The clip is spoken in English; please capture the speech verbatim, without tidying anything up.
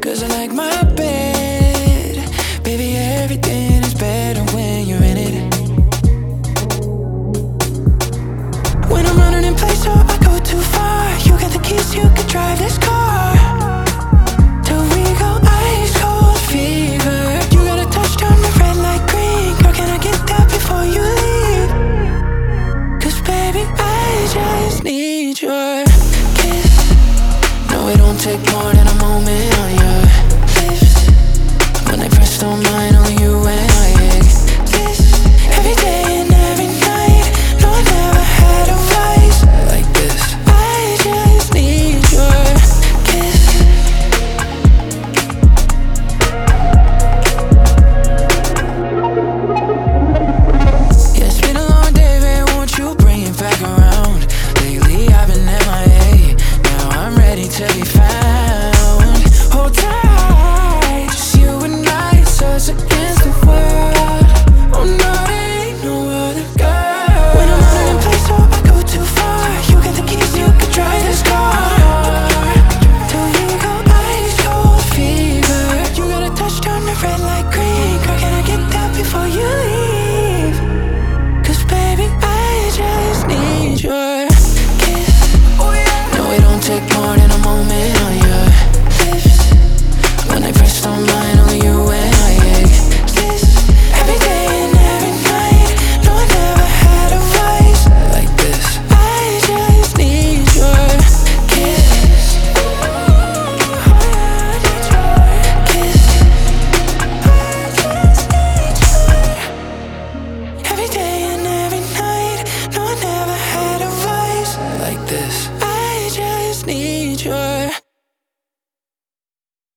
Cause I like my bed. Baby, everything is better when you're in it. When I'm running in place or I go too far, you got the keys, you could drive this car.